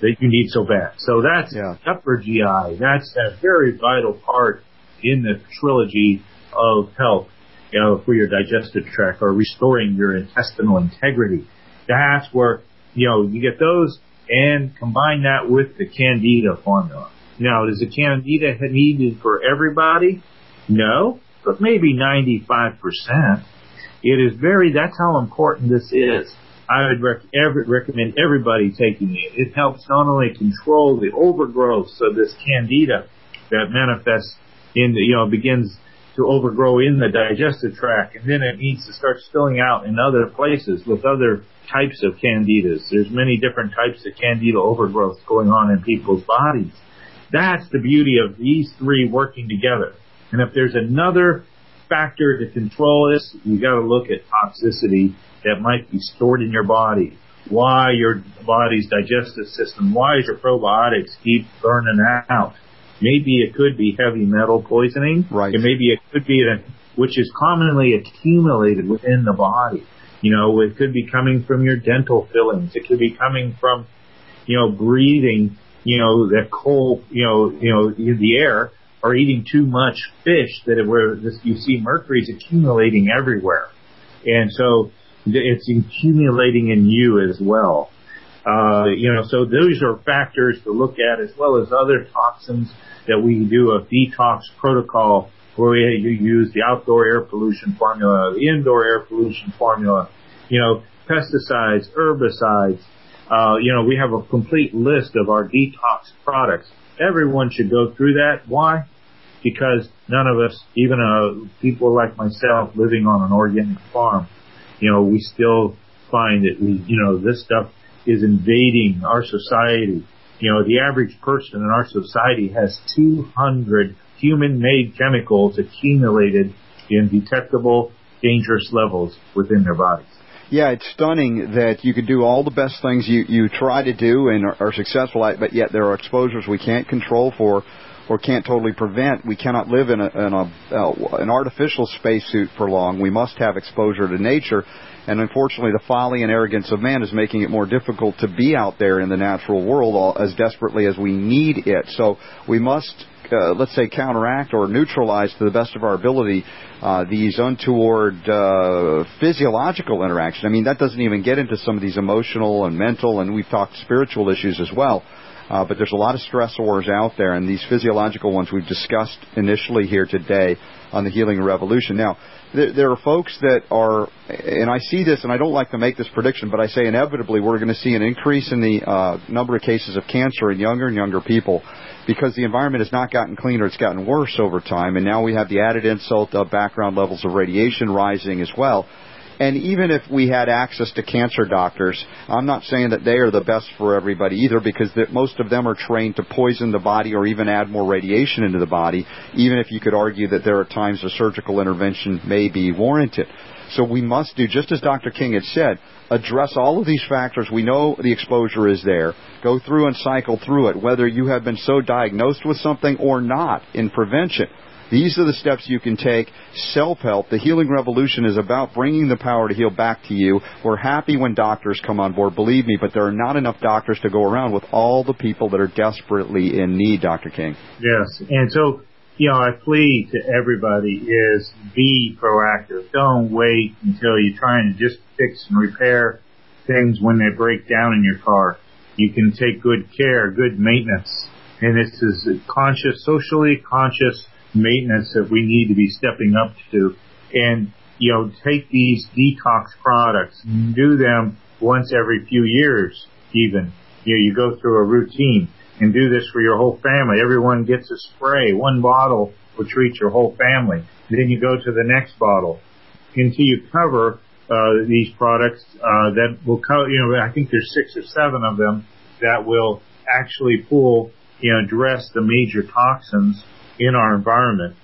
that you need so bad. So that's yeah. upper G I. That's a very vital part in the trilogy of health, you know, for your digestive tract or restoring your intestinal integrity. That's where, you know, you get those and combine that with the Candida formula. Now, does the Candida needed for everybody? No, but maybe ninety-five percent. It is very, that's how important this is. I would rec- every, recommend everybody taking it. It helps not only control the overgrowth of this Candida that manifests in the, you know, begins to overgrow in the digestive tract, and then it needs to start spilling out in other places with other types of candidas. There's many different types of candida overgrowth going on in people's bodies. That's the beauty of these three working together. And if there's another factor to control this, you got to look at toxicity that might be stored in your body. Why your body's digestive system, why is your probiotics keep burning out? Maybe it could be heavy metal poisoning. Right. And maybe it could be, a, which is commonly accumulated within the body. You know, it could be coming from your dental fillings. It could be coming from, you know, breathing, you know, that coal, you know, you know, in the air, or eating too much fish that it, where this, you see mercury's accumulating everywhere. And so it's accumulating in you as well. Uh, you know, so those are factors to look at, as well as other toxins that we do a detox protocol where we use the outdoor air pollution formula, the indoor air pollution formula, you know, pesticides, herbicides. Uh, you know, we have a complete list of our detox products. Everyone should go through that. Why? Because none of us, even uh, people like myself living on an organic farm, you know, we still find that we, you know, this stuff is invading our society. You know, the average person in our society has two hundred human-made chemicals accumulated in detectable, dangerous levels within their bodies. Yeah, it's stunning that you can do all the best things you, you try to do and are, are successful at, but yet there are exposures we can't control for or can't totally prevent. We cannot live in, a, in a, uh, an artificial spacesuit for long. We must have exposure to nature. And unfortunately, the folly and arrogance of man is making it more difficult to be out there in the natural world all, as desperately as we need it. So we must, uh, let's say, counteract or neutralize to the best of our ability uh, these untoward uh, physiological interactions. I mean, that doesn't even get into some of these emotional and mental, and we've talked spiritual issues as well. Uh, but there's a lot of stressors out there, and these physiological ones we've discussed initially here today on the Healing Revolution. Now, there, there are folks that are, and I see this, and I don't like to make this prediction, but I say inevitably we're going to see an increase in the uh, number of cases of cancer in younger and younger people because the environment has not gotten cleaner, it's gotten worse over time, and now we have the added insult of background levels of radiation rising as well. And even if we had access to cancer doctors, I'm not saying that they are the best for everybody either, because most of them are trained to poison the body or even add more radiation into the body, even if you could argue that there are times a surgical intervention may be warranted. So we must do, just as Doctor King had said, address all of these factors. We know the exposure is there. Go through and cycle through it, whether you have been so diagnosed with something or not, in prevention. These are the steps you can take. Self-help. The Healing Revolution is about bringing the power to heal back to you. We're happy when doctors come on board, believe me, but there are not enough doctors to go around with all the people that are desperately in need, Doctor King. Yes, and so, you know, I plea to everybody is be proactive. Don't wait until you're trying to just fix and repair things when they break down in your car. You can take good care, good maintenance, and this is conscious, socially conscious maintenance that we need to be stepping up to. And, you know, take these detox products, do them once every few years even. You know, you go through a routine and do this for your whole family. Everyone gets a spray. One bottle will treat your whole family. Then you go to the next bottle until you cover uh, these products uh, that will cover, you know, I think there's six or seven of them that will actually pull, you know, address the major toxins in our environment.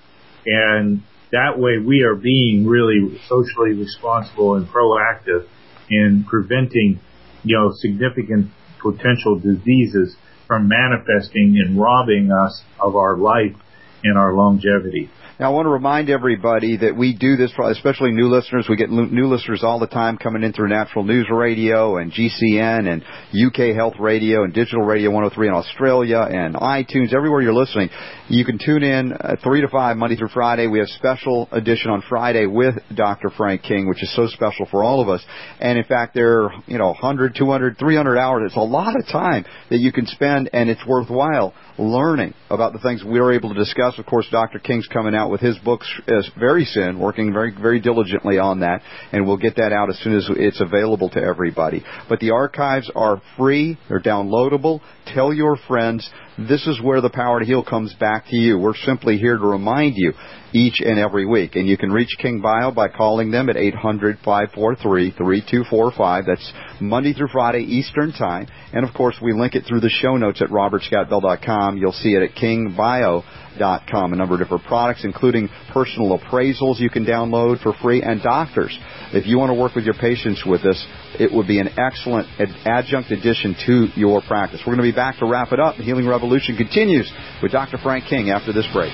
And that way we are being really socially responsible and proactive in preventing, you know, significant potential diseases from manifesting and robbing us of our life and our longevity. Now, I want to remind everybody that we do this, for, especially new listeners. We get new listeners all the time coming in through Natural News Radio and G C N and U K Health Radio and Digital Radio one oh three in Australia and iTunes, everywhere you're listening. You can tune in uh, three to five Monday through Friday. We have special edition on Friday with Doctor Frank King, which is so special for all of us. And in fact, there are, you know, one hundred, two hundred, three hundred hours. It's a lot of time that you can spend, and it's worthwhile learning about the things we were able to discuss. Of course, Doctor King's coming out with his books as very soon, working very, very diligently on that, and we'll get that out as soon as it's available to everybody. But the archives are free. They're downloadable. Tell your friends. This is where the Power to Heal comes back to you. We're simply here to remind you each and every week. And you can reach King Bio by calling them at eight hundred, five four three, three two four five. That's Monday through Friday Eastern Time. And, of course, we link it through the show notes at robert scott bell dot com. You'll see it at king bio dot com. A number of different products, including personal appraisals you can download for free, and doctors. If you want to work with your patients with this, it would be an excellent adjunct addition to your practice. We're going to be back to wrap it up. The Healing Revolution continues with Doctor Frank King after this break.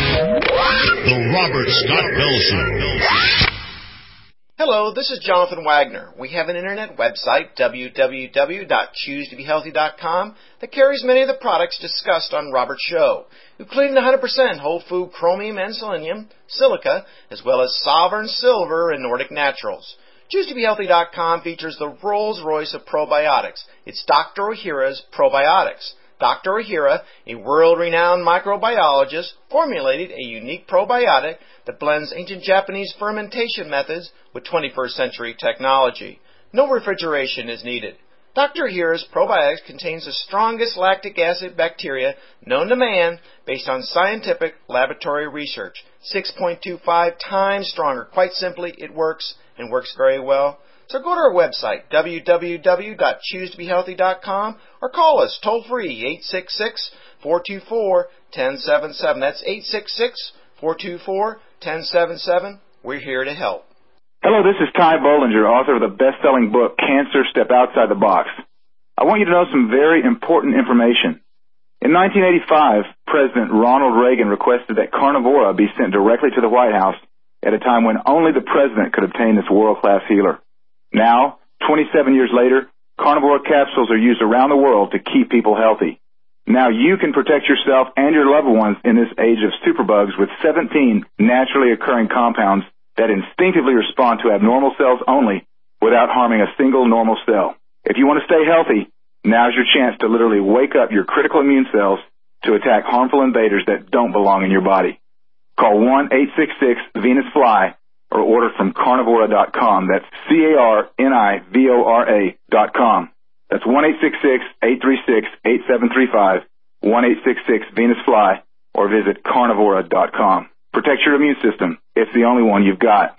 The Robert Scott Bell Show. Hello, this is Jonathan Wagner. We have an internet website, w w w dot choose to be healthy dot com, that carries many of the products discussed on Robert's show, including one hundred percent whole food chromium and selenium, silica, as well as Sovereign Silver and Nordic Naturals. choose to be healthy dot com features the Rolls-Royce of probiotics. It's Doctor Ohhira's Probiotics. Doctor Ohhira, a world-renowned microbiologist, formulated a unique probiotic that blends ancient Japanese fermentation methods with twenty-first century technology. No refrigeration is needed. Doctor Ohhira's probiotics contains the strongest lactic acid bacteria known to man based on scientific laboratory research. six point two five times stronger. Quite simply, it works and works very well. So go to our website, w w w dot choose to be healthy dot com, or call us toll-free, eight six six, four two four, one zero seven seven. That's eight six six, four two four, one zero seven seven. We're here to help. Hello, this is Ty Bollinger, author of the best-selling book, Cancer, Step Outside the Box. I want you to know some very important information. In nineteen eighty-five, President Ronald Reagan requested that Carnivora be sent directly to the White House at a time when only the president could obtain this world-class healer. Now, twenty-seven years later, Carnivora capsules are used around the world to keep people healthy. Now you can protect yourself and your loved ones in this age of superbugs with seventeen naturally occurring compounds that instinctively respond to abnormal cells only without harming a single normal cell. If you want to stay healthy, now's your chance to literally wake up your critical immune cells to attack harmful invaders that don't belong in your body. Call one eight six six Venus Fly or order from carnivora dot com. That's C A R N I V O R A dot com. That's one eight six six, eight three six, eight seven three five, one eight six six Venus Fly, or visit carnivora dot com. Protect your immune system. It's the only one you've got.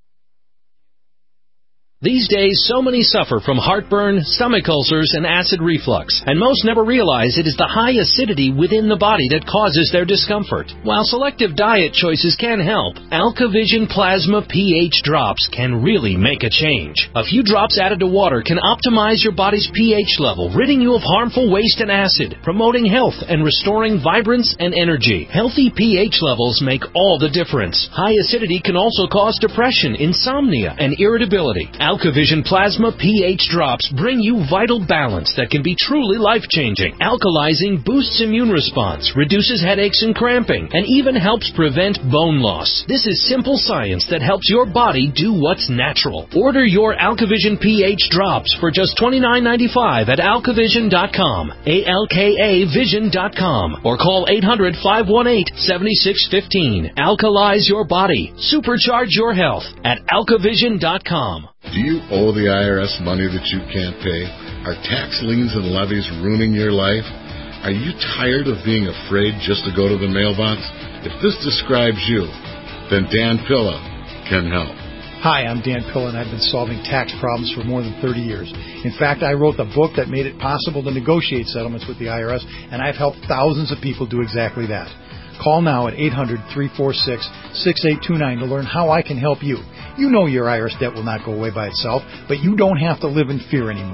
These days, so many suffer from heartburn, stomach ulcers, and acid reflux, and most never realize it is the high acidity within the body that causes their discomfort. While selective diet choices can help, AlkaVision Plasma pH drops can really make a change. A few drops added to water can optimize your body's pH level, ridding you of harmful waste and acid, promoting health and restoring vibrance and energy. Healthy pH levels make all the difference. High acidity can also cause depression, insomnia, and irritability. AlkaVision Plasma pH drops bring you vital balance that can be truly life-changing. Alkalizing boosts immune response, reduces headaches and cramping, and even helps prevent bone loss. This is simple science that helps your body do what's natural. Order your AlkaVision pH drops for just twenty-nine ninety-five at alkavision dot com, A L K A vision dot com, or call eight hundred, five one eight, seven six one five. Alkalize your body. Supercharge your health at alkavision dot com. Do you owe the I R S money that you can't pay? Are tax liens and levies ruining your life? Are you tired of being afraid just to go to the mailbox? If this describes you, then Dan Pilla can help. Hi, I'm Dan Pilla, and I've been solving tax problems for more than thirty years. In fact, I wrote the book that made it possible to negotiate settlements with the I R S, and I've helped thousands of people do exactly that. Call now at eight hundred, three four six, six eight two nine to learn how I can help you. You know your I R S debt will not go away by itself, but you don't have to live in fear anymore.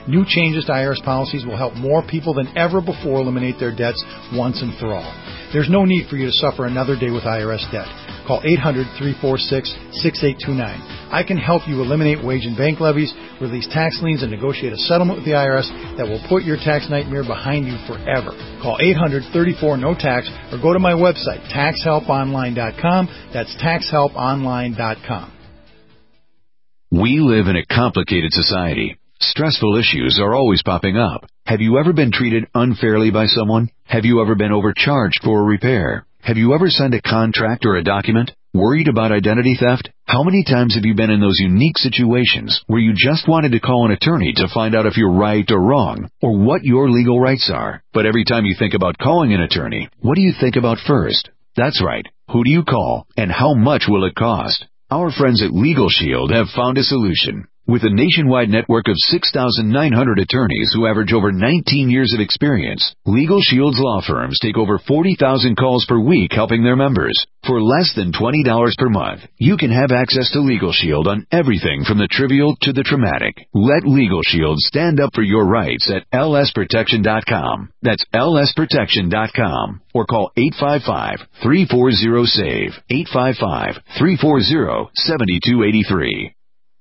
New changes to I R S policies will help more people than ever before eliminate their debts once and for all. There's no need for you to suffer another day with I R S debt. Call eight hundred, three four six, six eight two nine. I can help you eliminate wage and bank levies, release tax liens, and negotiate a settlement with the I R S that will put your tax nightmare behind you forever. Call eight hundred, three four, N O T A X or go to my website, tax help online dot com. That's tax help online dot com. We live in a complicated society. Stressful issues are always popping up. Have you ever been treated unfairly by someone? Have you ever been overcharged for a repair? Have you ever signed a contract or a document? Worried about identity theft? How many times have you been in those unique situations where you just wanted to call an attorney to find out if you're right or wrong, or what your legal rights are? But every time you think about calling an attorney, what do you think about first? That's right. Who do you call, and how much will it cost? Our friends at Legal Shield have found a solution. With a nationwide network of six thousand nine hundred attorneys who average over nineteen years of experience, Legal Shield's law firms take over forty thousand calls per week helping their members. For less than twenty dollars per month, you can have access to Legal Shield on everything from the trivial to the traumatic. Let Legal Shield stand up for your rights at L S protection dot com. That's L S protection dot com. Or call eight five five, three four zero, S A V E, eight five five, three four zero, seven two eight three.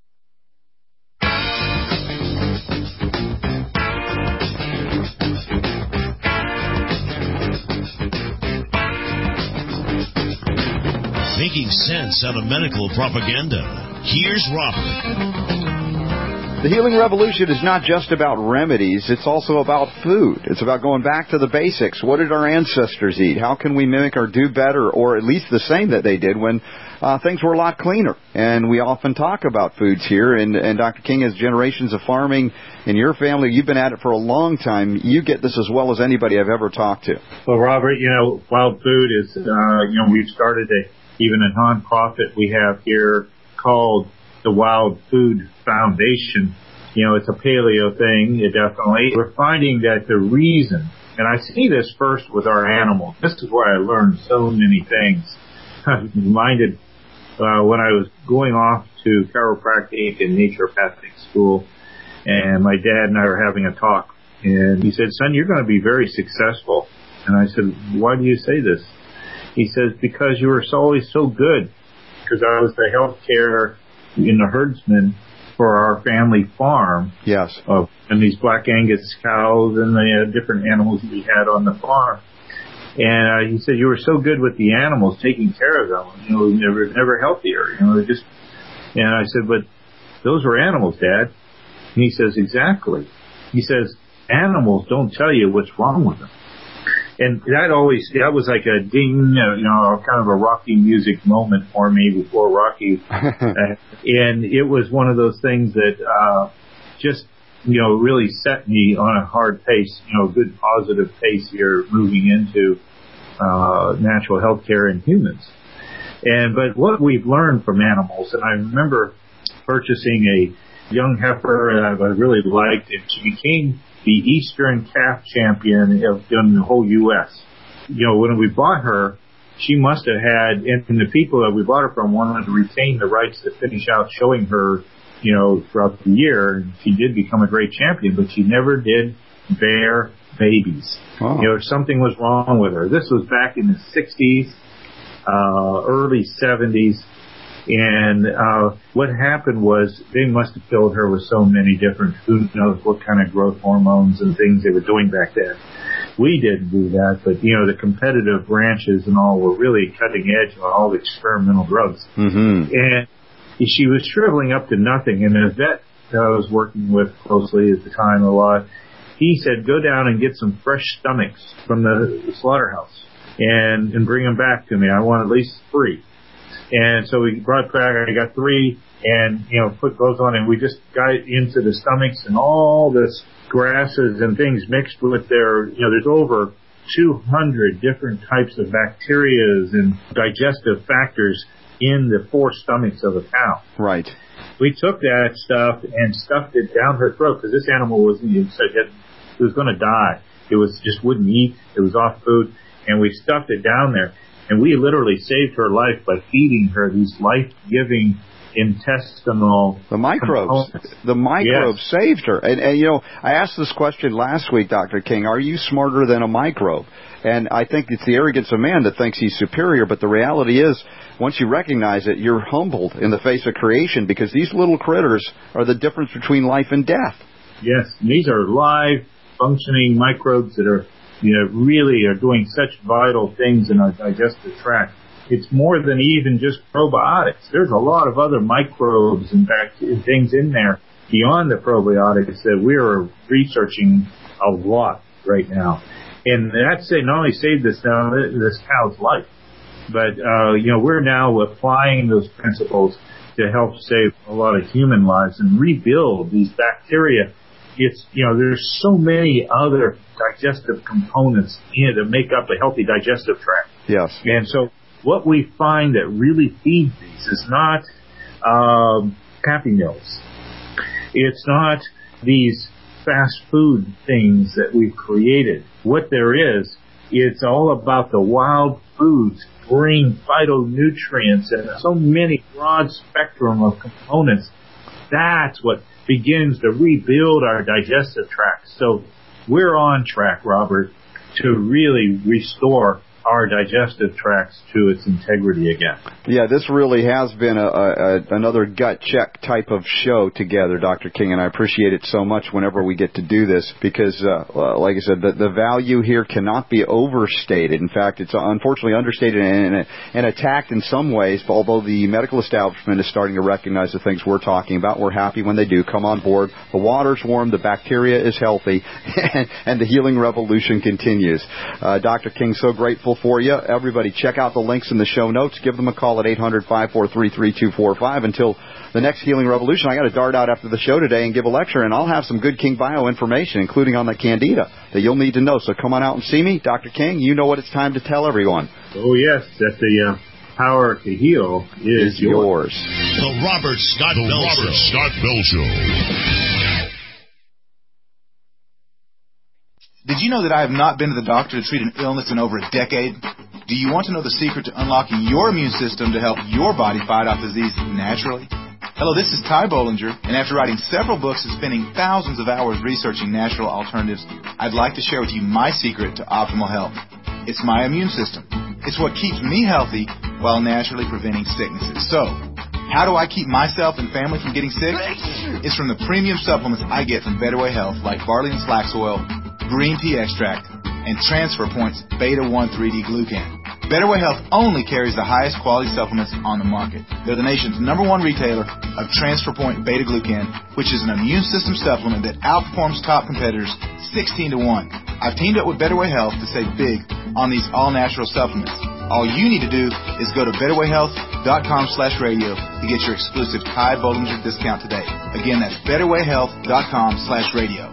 Making sense out of medical propaganda. Here's Robert. The healing revolution is not just about remedies, it's also about food. It's about going back to the basics. What did our ancestors eat? How can we mimic or do better, or at least the same that they did when uh, things were a lot cleaner? And we often talk about foods here, and, and Doctor King has generations of farming in your family. You've been at it for a long time. You get this as well as anybody I've ever talked to. Well, Robert, you know, wild food is, uh, you know, we've started a even a nonprofit we have here called the Wild Food Foundation. You know, it's a paleo thing, it definitely. We're finding that the reason, and I see this first with our animals, this is where I learned so many things. I'm reminded uh, when I was going off to chiropractic and naturopathic school, and my dad and I were having a talk, and he said, son, you're going to be very successful. And I said, why do you say this? He says, because you were so, always so good. Because I was the health care in the herdsman for our family farm. Yes. Uh, and these black Angus cows and the uh, different animals we had on the farm. And uh, he said, you were so good with the animals, taking care of them. You know, never, never healthier. You know, just. And I said, but those were animals, Dad. And he says, exactly. He says, animals don't tell you what's wrong with them. And that always, that was like a ding, you know, kind of a Rocky music moment for me before Rocky. uh, and it was one of those things that uh, just, you know, really set me on a hard pace, you know, good positive pace here moving into uh, natural health care in humans. And, but what we've learned from animals, and I remember purchasing a young heifer that I really liked, and she became the Eastern Calf Champion of in the whole U S You know, when we bought her, she must have had, and the people that we bought her from wanted to retain the rights to finish out showing her, you know, throughout the year. And she did become a great champion, but she never did bear babies. Oh. You know, something was wrong with her. This was back in the sixties, uh, early seventies. And uh what happened was they must have filled her with so many different, who knows what kind of growth hormones and things they were doing back then. We didn't do that, but, you know, the competitive ranches and all were really cutting edge on all the experimental drugs. Mm-hmm. And she was shriveling up to nothing. And a vet that I was working with closely at the time a lot, he said, go down and get some fresh stomachs from the, the slaughterhouse and, and bring them back to me. I want at least three. And so we brought back, I got three, and, you know, put those on, and we just got into the stomachs and all this grasses and things mixed with their, you know, there's over two hundred different types of bacterias and digestive factors in the four stomachs of a cow. Right. We took that stuff and stuffed it down her throat, because this animal wasn't even, it was going to die. It was just wouldn't eat. It was off food, and we stuffed it down there. And we literally saved her life by feeding her these life-giving intestinal the microbes. components. The microbes Yes. saved her. And, and, you know, I asked this question last week, Doctor King, are you smarter than a microbe? And I think it's the arrogance of man that thinks he's superior, but the reality is, once you recognize it, you're humbled in the face of creation, because these little critters are the difference between life and death. Yes, and these are live, functioning microbes that are, you know, really are doing such vital things in our digestive tract. It's more than even just probiotics. There's a lot of other microbes and bacteria, things in there beyond the probiotics that we're researching a lot right now. And that's say not only saved this uh, this cow's life, but uh, you know, we're now applying those principles to help save a lot of human lives and rebuild these bacteria. It's, you know, there's so many other digestive components in it that make up a healthy digestive tract. Yes. And so what we find that really feeds these is not um, Happy Meals. It's not these fast food things that we've created. What there is, it's all about the wild foods bring phytonutrients and so many broad spectrum of components. That's what begins to rebuild our digestive tract. So we're on track, Robert, to really restore our digestive tracts to its integrity again. Yeah, this really has been a, a, a another gut check type of show together, Doctor King, and I appreciate it so much whenever we get to do this, because, uh, like I said, the, the value here cannot be overstated. In fact, it's unfortunately understated and, and attacked in some ways, although the medical establishment is starting to recognize the things we're talking about. We're happy when they do come on board. The water's warm, the bacteria is healthy, and, and the healing revolution continues. Uh, Doctor King, so grateful for you. Everybody, check out the links in the show notes. Give them a call at eight hundred, five four three, three two four five. Until the next Healing Revolution, I got to dart out after the show today and give a lecture, and I'll have some good King Bio information, including on the Candida, that you'll need to know. So come on out and see me. Doctor King, you know what it's time to tell everyone. Oh, yes, that the uh, power to heal is, is yours. The Robert Scott the Bell Robert Show. Scott Bell Show. Did you know that I have not been to the doctor to treat an illness in over a decade? Do you want to know the secret to unlocking your immune system to help your body fight off disease naturally? Hello, this is Ty Bollinger, and after writing several books and spending thousands of hours researching natural alternatives, I'd like to share with you my secret to optimal health. It's my immune system. It's what keeps me healthy while naturally preventing sicknesses. So, how do I keep myself and family from getting sick? It's from the premium supplements I get from Better Way Health, like barley and flax oil, green tea extract, and Transfer Point's beta one three D glucan. Better Way Health only carries the highest quality supplements on the market. They're the nation's number one retailer of Transfer Point beta glucan, which is an immune system supplement that outperforms top competitors sixteen to one. I've teamed up with Better Way Health to save big on these all-natural supplements. All you need to do is go to betterwayhealth.com slash radio to get your exclusive Ty Bollinger discount today. Again, that's betterwayhealth.com slash radio.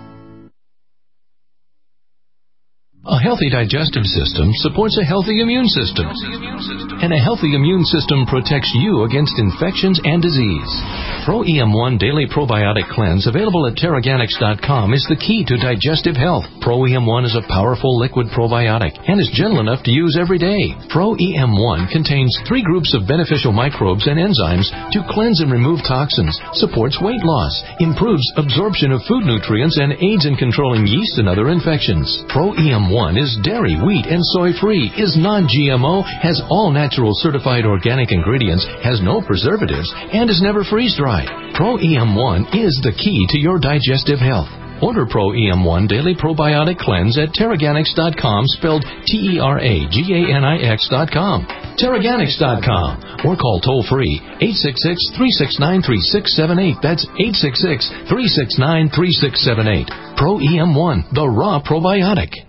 A healthy digestive system supports a healthy immune system. And a healthy immune system protects you against infections and disease. Pro E M one Daily Probiotic Cleanse, available at Terraganics dot com, is the key to digestive health. Pro E M one is a powerful liquid probiotic and is gentle enough to use every day. Pro E M one contains three groups of beneficial microbes and enzymes to cleanse and remove toxins, supports weight loss, improves absorption of food nutrients, and aids in controlling yeast and other infections. Pro E M one is dairy, wheat, and soy-free, is non-G M O, has all natural certified organic ingredients, has no preservatives, and is never freeze-dried. Pro E M one is the key to your digestive health. Order Pro E M one Daily Probiotic Cleanse at Terraganics dot com, spelled T E R A G A N I X dot com. Terraganics dot com, or call toll-free eight six six, three six nine, three six seven eight. That's eight six six, three six nine, three six seven eight. Pro E M one, the raw probiotic.